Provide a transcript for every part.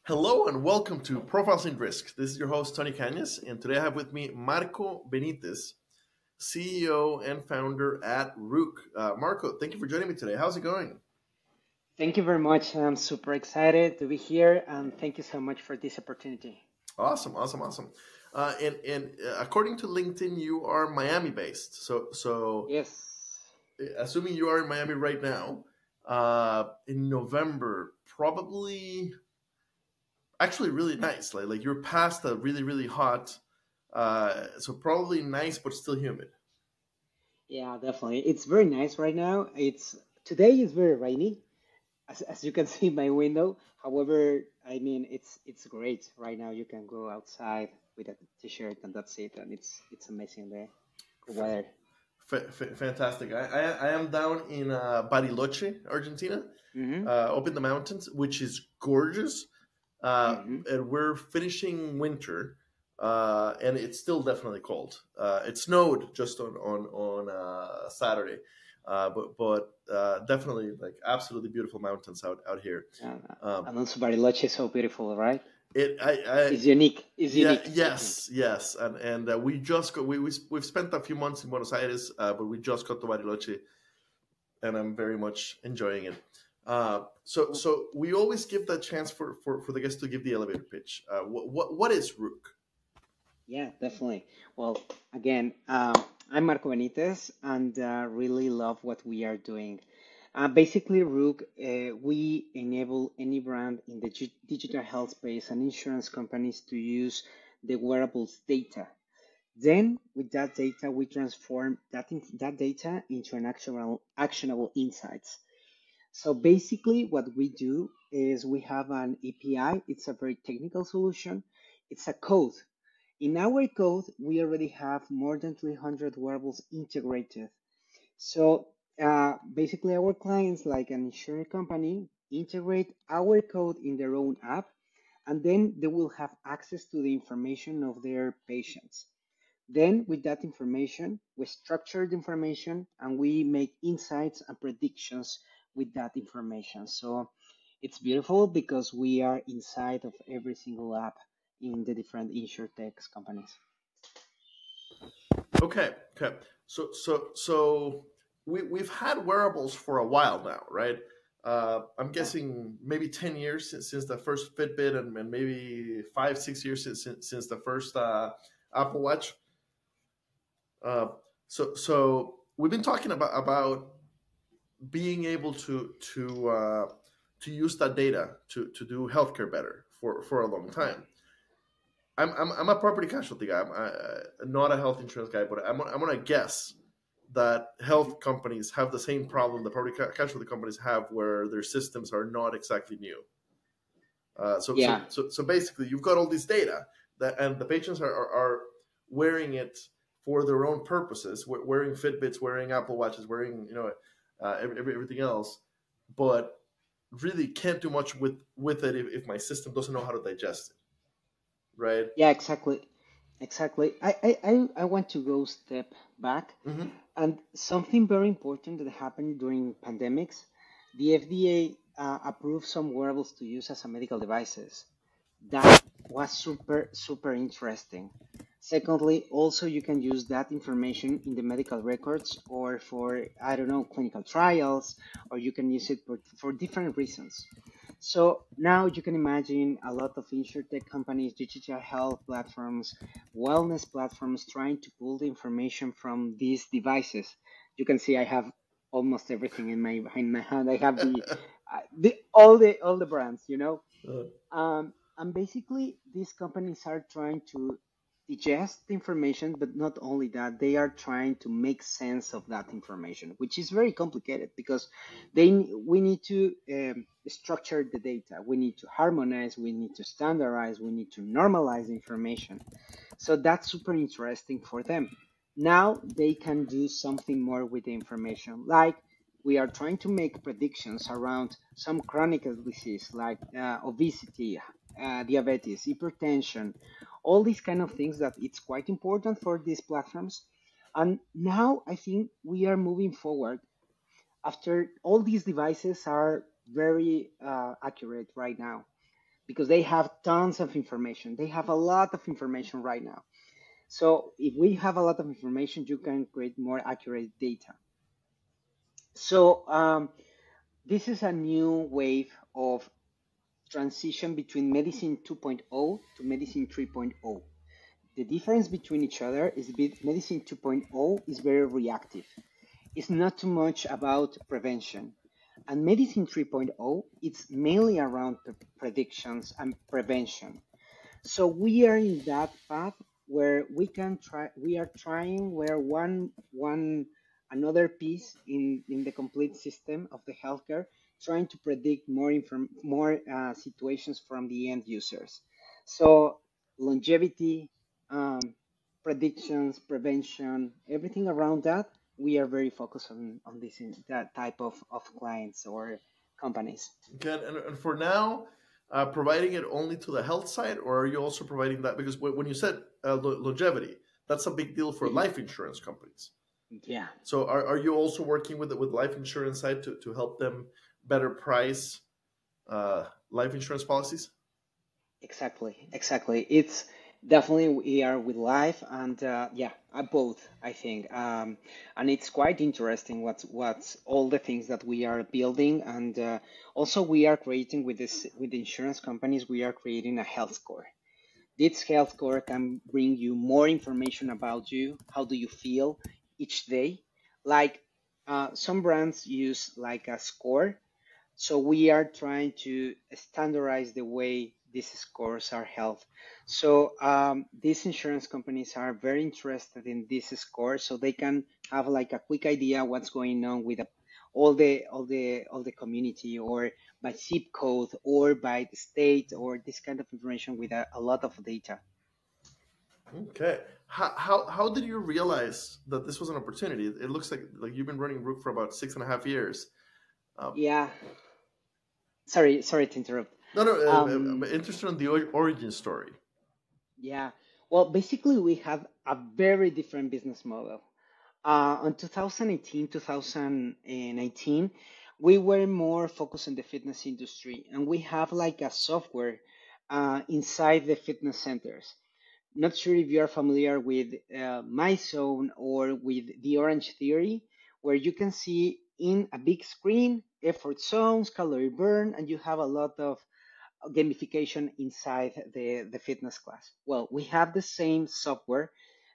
Hello and welcome to Profiles in Risk. This is your host, Tony Cañas, and today I have with me Marco Benitez, CEO and founder at Rook. Marco, thank you for joining me today. How's it going? Thank you very much. I'm super excited to be here, and thank you so much for this opportunity. Awesome. And according to LinkedIn, you are Miami based. So Yes. assuming you are in Miami right now, in November, probably actually really nice. Like you're past the really hot, so probably nice but still humid. Yeah, definitely. It's very nice right now. It's Today is very rainy, as you can see in my window. However, I mean it's great right now. You can go outside with a t-shirt and that's it, and it's amazing the weather. Fantastic. I am down in Bariloche, Argentina, Mm-hmm. up in the mountains, which is gorgeous. Mm-hmm. And we're finishing winter, and it's still definitely cold. It snowed just on Saturday, but definitely like absolutely beautiful mountains out here. Um, And also Bariloche is so beautiful, right? it I It's unique. It's Yeah, unique, I think. yes, and we just got we've spent a few months in Buenos Aires, but we just got to Bariloche, and I'm very much enjoying it. So we always give that chance for the guests to give the elevator pitch. What is Rook? Yeah, definitely. Well, again, I'm Marco Benitez and really love what we are doing. Basically, Rook, we enable any brand in the digital health space and insurance companies to use the wearables data. Then, with that data, we transform that data into an actionable insights. So basically, what we do is we have an API. It's a very technical solution. It's a code. In our code, we already have more than 300 wearables integrated. So basically, our clients, like an insurance company, integrate our code in their own app, and then they will have access to the information of their patients. Then, with that information, we structure the information and we make insights and predictions with that information. So it's beautiful because we are inside of every single app in the different insurtech companies. Okay. So we've had wearables for a while now, right? I'm Yeah. guessing maybe 10 years since the first Fitbit, and maybe 5 6 years since the first Apple Watch. Uh, so we've been talking about being able to use that data to do healthcare better for a long Yeah. time. I'm a property casualty guy. Not a health insurance guy, but I'm gonna guess that Mhm. health companies have the same problem the property casualty companies have, where their systems are not exactly new. Yeah. So basically, you've got all this data and the patients are wearing it for their own purposes, wearing Fitbits, wearing Apple Watches, wearing everything else, but really can't do much with it if my system doesn't know how to digest it, right? Yeah, exactly. Exactly. I want to go step back, Mm-hmm. and something very important that happened during pandemics, the FDA approved some wearables to use as a medical devices. That was super interesting. Secondly, also you can use that information in the medical records or for, I don't know, clinical trials, or you can use it for different reasons. So now you can imagine a lot of insurtech companies, digital health platforms, wellness platforms trying to pull the information from these devices. You can see I have almost everything in my hand. I have all the brands, and basically, these companies are trying to digest the information, but not only that, they are trying to make sense of that information, which is very complicated because we need to structure the data, we need to harmonize, we need to standardize, we need to normalize information. So that's super interesting for them. Now they can do something more with the information, like we are trying to make predictions around some chronic disease like obesity, diabetes, hypertension, all these kind of things that it's quite important for these platforms. And now I think we are moving forward after all these devices are very accurate right now. because they have tons of information. They have a lot of information right now. So if we have a lot of information, you can create more accurate data. So this is a new wave of transition between medicine 2.0 to medicine 3.0. The difference between each other is medicine 2.0 is very reactive. It's not too much about prevention. And medicine 3.0, it's mainly around predictions and prevention. So we are in that path where we are trying where one another piece in the complete system of the healthcare, trying to predict more situations from the end users. So longevity, um, predictions, prevention, everything around that, we are very focused on this that type of clients or companies. Okay, and for now, providing it only to the health side, or are you also providing that? Because when you said longevity, that's a big deal for Mhm. life insurance companies. Yeah. So are you also working with life insurance side to help them better price life insurance policies? Exactly, exactly. It's definitely we are with life and yeah, both I think, and it's quite interesting what's all the things that we are building, and also we are creating with this with the insurance companies. We are creating a health score. This health score can bring you more information about you. How do you feel each day? Like some brands use like a score, so we are trying to standardize the way these scores are held. So these insurance companies are very interested in this score, so they can have like a quick idea what's going on with all the community, or by zip code, or by the state, or this kind of information with a lot of data. Okay. How did you realize that this was an opportunity? It looks like you've been running Rook for about 6.5 years. Um, Yeah. Sorry to interrupt. no, no, I'm Um, interested in the origin story. yeah. Well, basically, we have a very different business model. In 2018, 2019, we were more focused on the fitness industry, and we have like a software inside the fitness centers. Not sure if you are familiar with MyZone or with the Orange Theory, where you can see in a big screen effort zones, calorie burn, and you have a lot of gamification inside the fitness class. Well, we have the same software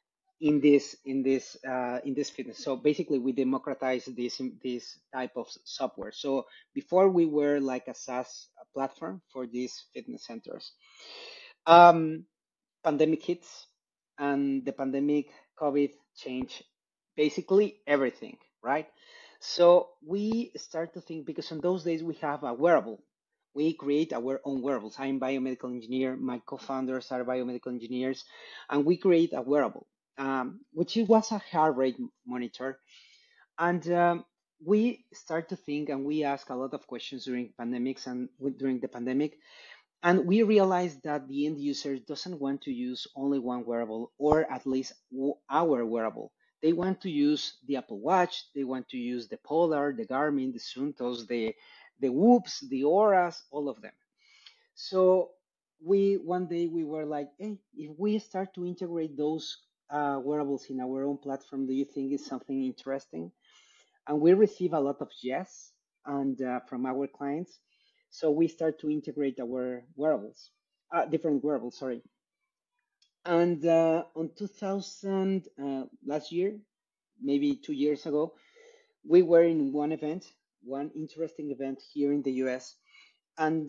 in this fitness. So basically, we democratize this type of software. So before we were like a SaaS platform for these fitness centers. Um, Pandemic hits, and the pandemic COVID changed basically everything, right? So we start to think, because in those days we have a wearable. We create our own wearables. I'm biomedical engineer. My co-founders are biomedical engineers, and we create a wearable, which was a heart rate monitor. And we start to think, and we ask a lot of questions during pandemics and during the pandemic, and we realized that the end user doesn't want to use only one wearable, or at least our wearable. They want to use the Apple Watch, they want to use the Polar, the Garmin, the Suntos, the Whoops, the Auras, all of them. So we one day we were like, hey, if we start to integrate those wearables in our own platform, do you think it's something interesting? And we receive a lot of yes and from our clients. So we start to integrate our wearables, different wearables, sorry. And on 2000 last year, maybe 2 years ago, we were in one event, one interesting event here in the US, and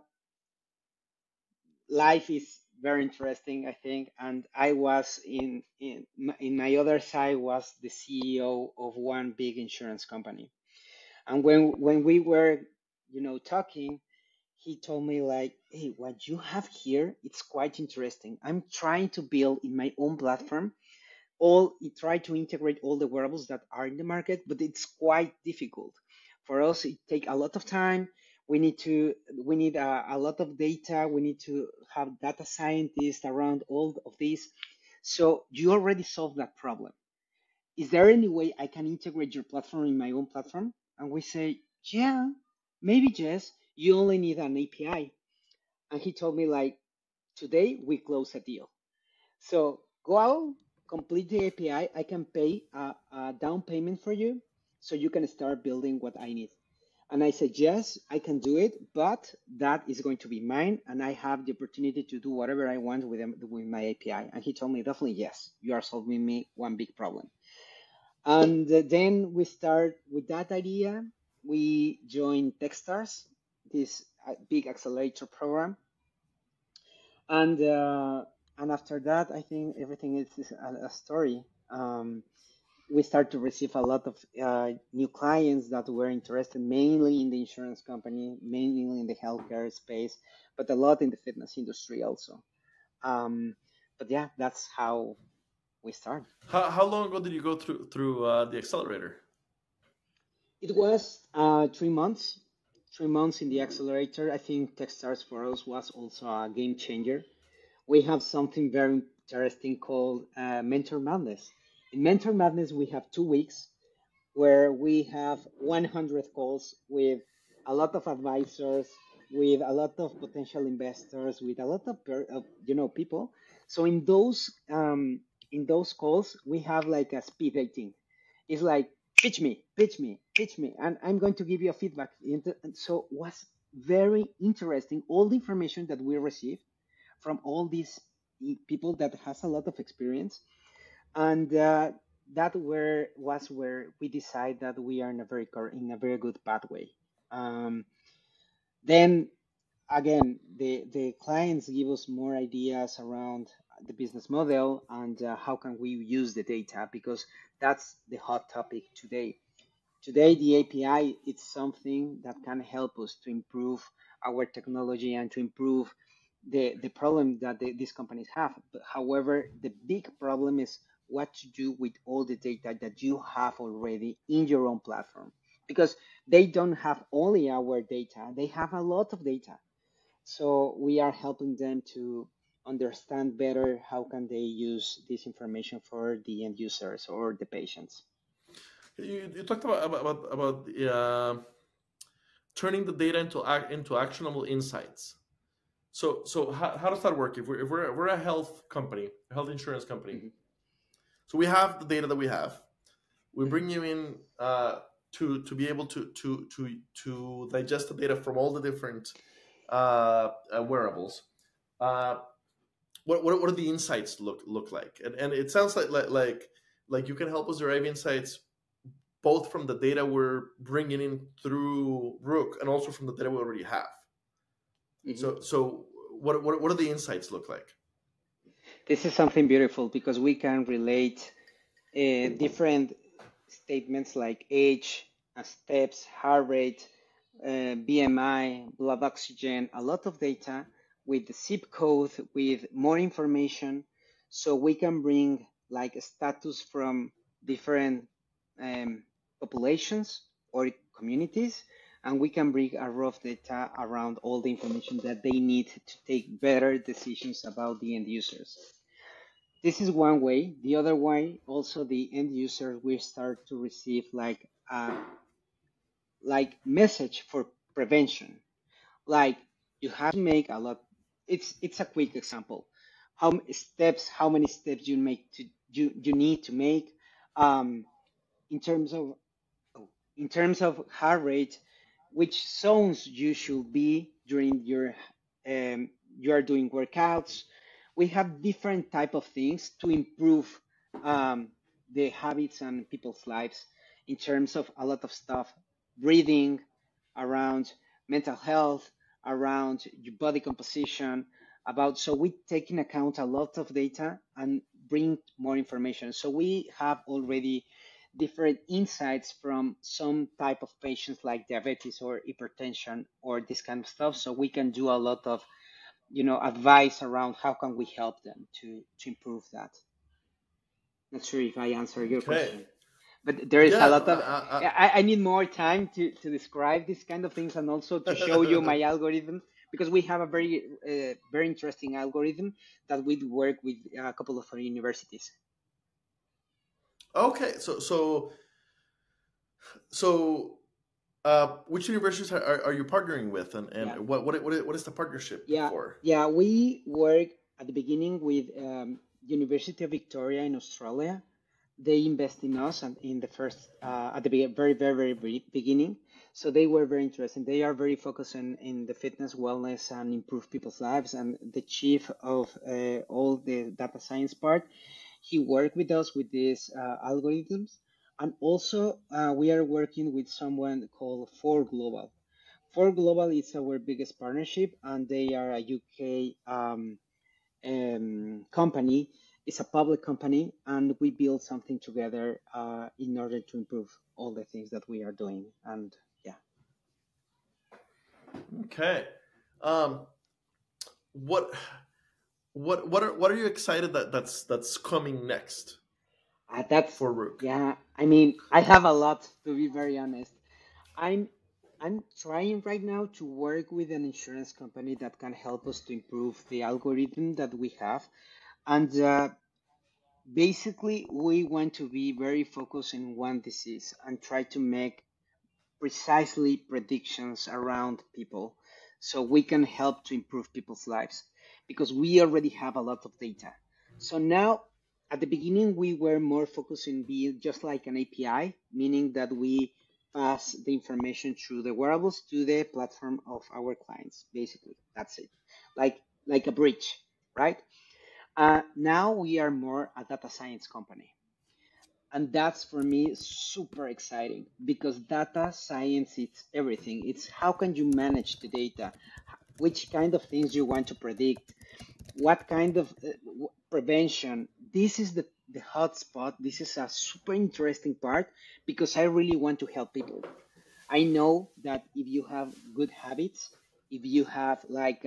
life is very interesting, I think. And I was in my other side was the CEO of one big insurance company. And when we were, talking, he told me like, "Hey, what you have here, it's quite interesting. I'm trying to build in my own platform. Try to integrate all the wearables that are in the market, but it's quite difficult for us. It take a lot of time. We need a lot of data. We need to have data scientists around all of this. So you already solved that problem. Is there any way I can integrate your platform in my own platform?" And we say, yeah, maybe, Jess, you only need an API. And he told me like, today we close a deal. So go out, complete the API. I can pay a down payment for you so you can start building what I need. And I said, yes, I can do it, but that is going to be mine. And I have the opportunity to do whatever I want with my API. And he told me, definitely, yes, you are solving me one big problem. And then we start with that idea. We joined Techstars, this big accelerator program. And after that, I think everything is a story. We start to receive a lot of new clients that were interested mainly in the insurance company, mainly in the healthcare space, but a lot in the fitness industry also. Um, but yeah, that's how we started. How long ago did you go through the accelerator? It was 3 months, 3 months in the accelerator. I think Techstars for us was also a game changer. We have something very interesting called Mentor Madness. In Mentor Madness, we have 2 weeks where we have 100 calls with a lot of advisors, with a lot of potential investors, with a lot of people. So in those calls, we have like a speed dating. It's like pitch me, pitch me, pitch me, and I'm going to give you a feedback. And so it was very interesting. All the information that we received from all these people that has a lot of experience, and that was where we decide that we are in a very good pathway. Um, then again, the clients give us more ideas around the business model and how can we use the data, because that's the hot topic today. Today, the API is something that can help us to improve our technology and to improve the problem that these companies have. But however, the big problem is what to do with all the data that you have already in your own platform. Because they don't have only our data, they have a lot of data. So we are helping them to understand better how can they use this information for the end users or the patients. You talked about turning the data into actionable insights. So how does that work? If we're a health company, a health insurance company, Mhm, so we have the data that we have. We mhm. bring you in to be able to digest the data from all the different wearables. Uh, what do the insights look like? And it sounds like you can help us derive insights both from the data we're bringing in through Rook and also from the data we already have. Mhm. So what do the insights look like? This is something beautiful because we can relate different statements like age, steps, heart rate, BMI, blood oxygen, a lot of data with the zip code, with more information, so we can bring like a status from different um, populations or communities, and we can bring a rough data around all the information that they need to take better decisions about the end users. This is one way. The other way, also the end user will start to receive like message for prevention. Like you have to make a lot. It's a quick example. How many steps you need to make um, in terms of in terms of heart rate, which zones you should be during your you are doing workouts. We have different type of things to improve um, the habits and people's lives in terms of a lot of stuff, breathing, around mental health, around your body composition, about so we take in account a lot of data and bring more information. So we have already different insights from some type of patients like diabetes or hypertension or this kind of stuff, so we can do a lot of advice around how can we help them to improve that. Not sure if I answer your Okay. question, but there is a Yeah. lot of I need more time to describe these kind of things and also to show you my algorithm, because we have a very interesting algorithm that we work with a couple of universities. Okay. So Which universities are you partnering with, Yeah, and what is the partnership yeah, for? yeah. We work at the beginning with University of Victoria in Australia. They invest in us and in the first at the very beginning. So they were very interested. They are very focused in the fitness, wellness, and improve people's lives. And the chief of all the data science part, he worked with us with these algorithms. And also, we are working with someone called For Global. For Global is our biggest partnership, and they are a UK company. It's a public company, and we build something together in order to improve all the things that we are doing. And yeah, Okay. Um, what what are you excited that's coming next that's for Rook? yeah. I mean, I have a lot to be very honest. I'm I'm trying right now to work with an insurance company that can help us to improve the algorithm that we have, and basically we want to be very focused in one disease and try to make precisely predictions around people so we can help to improve people's lives because we already have a lot of data. So now, at the beginning, we were more focused in being just like an API, meaning that we pass the information through the wearables to the platform of our clients. Basically, that's it, like a bridge, right? Now we are more a data science company. And that's for me super exciting because data science it's everything. It's how can you manage the data, which kind of things you want to predict, what kind of prevention. This is the hot spot. This is a super interesting part because I really want to help people. I know that if you have good habits, if you have like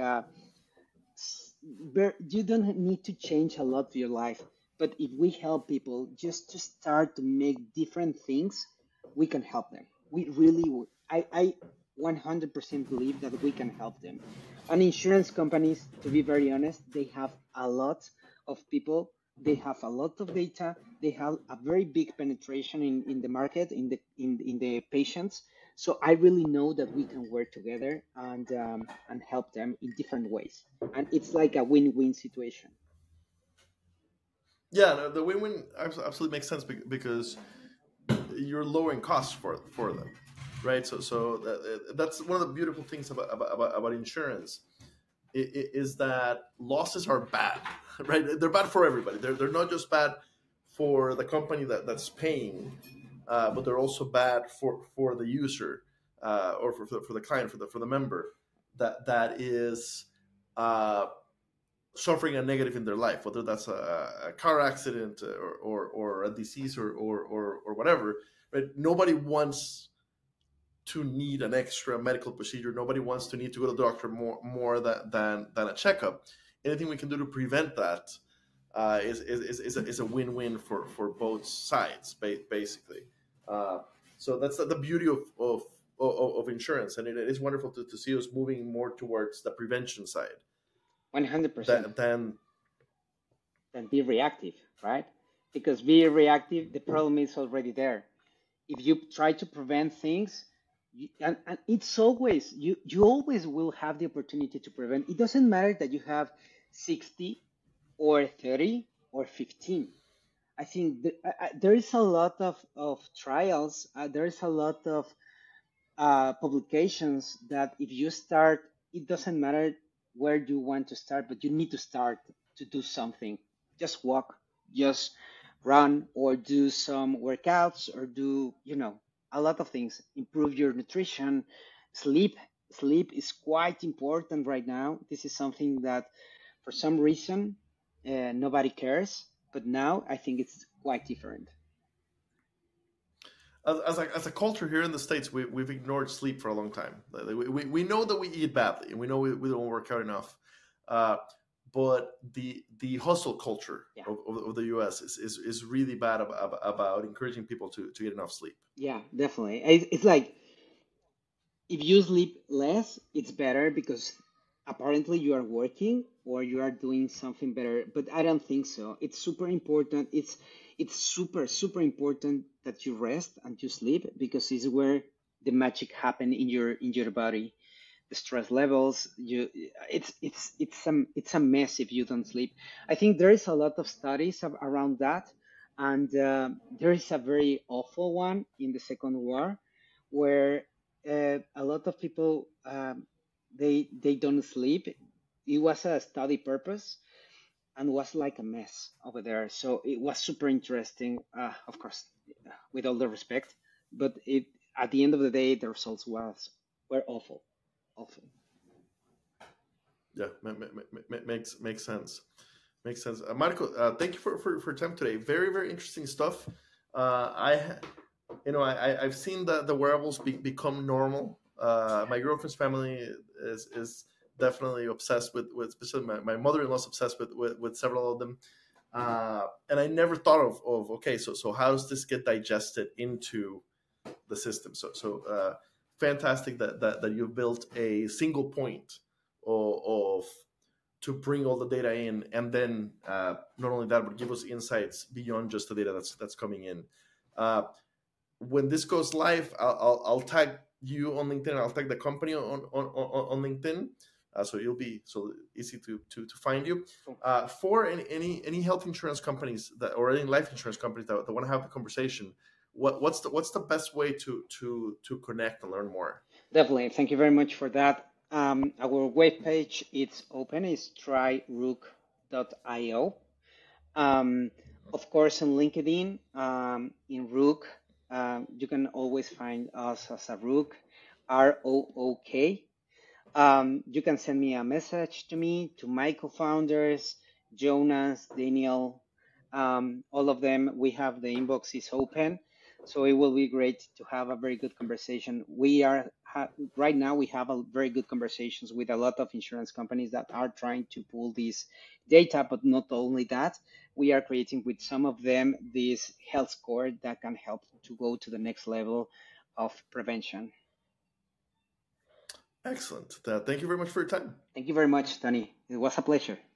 you don't need to change a lot of your life, but if we help people just to start to make different things, we can help them. We really would. I 100% believe that we can help them. And insurance companies, to be very honest, they have a lot of people. They have a lot of data. They have a very big penetration in the market, in the patients. So I really know that we can work together and help them in different ways, and it's like a win-win situation. Yeah, no, the win-win absolutely makes sense because you're lowering costs for them, right? That's one of the beautiful things about insurance is that losses are bad, right? They're bad for everybody. They're not just bad for the company that's paying, but they're also bad for the user or for the client for the member that is uh, suffering a negative in their life, whether that's a car accident or a disease or whatever. Right? Nobody wants to need an extra medical procedure. Nobody wants to need to go to the doctor more than a checkup. Anything we can do to prevent that is a win-win for both sides, basically. Uh, so that's the beauty of insurance, and it is wonderful to see us moving more towards the prevention side 100%. than Then be reactive, right? Because be reactive, the problem is already there. If you try to prevent things, and it's always you always will have the opportunity to prevent. It doesn't matter that you have 60 or 30 or 15. I think there is a lot of trials. There is a lot of publications that if you start, it doesn't matter where you want to start, but you need to start to do something. Just walk, just run, or do some workouts, or do, a lot of things. Improve your nutrition, sleep. Sleep is quite important right now. This is something that for some reason nobody cares, but now I think it's quite different. as a culture here in the states, we've ignored sleep for a long time. We know that we eat badly, and we know we don't work out enough. Uh, but the hustle culture Yeah. of the U.S. is really bad about encouraging people to get enough sleep. Yeah, definitely. It's like if you sleep less, it's better because apparently you are working or you are doing something better. But I don't think so. It's super important. It's super important that you rest and you sleep because it's where the magic happen in your body. The stress levels, it's a mess if you don't sleep. I think there is a lot of studies around that, and there is a very awful one in the Second War, where a lot of people they don't sleep. It was a study purpose and was like a mess over there. So it was super interesting, of course, with all the respect, but it at the end of the day, the results were awful, awful. Yeah, makes sense. Makes sense. Marco, thank you for time today. Very, very interesting stuff. I've seen the wearables become normal. My girlfriend's family is definitely obsessed with especially my mother-in-law's obsessed with several of them. And I never thought of okay, so how does this get digested into the system? So fantastic that you've built a single point of to bring all the data in, and then not only that, but give us insights beyond just the data that's coming in. Uh, when this goes live, I'll tag you on LinkedIn. I'll tag the company on LinkedIn, so you'll be so easy to find you. For any health insurance companies that or any life insurance companies that want to have the conversation, what's the best way to connect and learn more? Definitely. Thank you very much for that. Our webpage it's open. It's tryrook.io. Of course, on LinkedIn, in Rook, you can always find us as a Rook, ROOK. You can send me a message to me, to my co-founders, Jonas, Daniel, all of them. We have the inbox is open, so it will be great to have a very good conversation. We are right now we have a very good conversations with a lot of insurance companies that are trying to pull this data, but not only that, we are creating with some of them this health score that can help to go to the next level of prevention. Excellent. Thank you very much for your time. Thank you very much, Tony. It was a pleasure.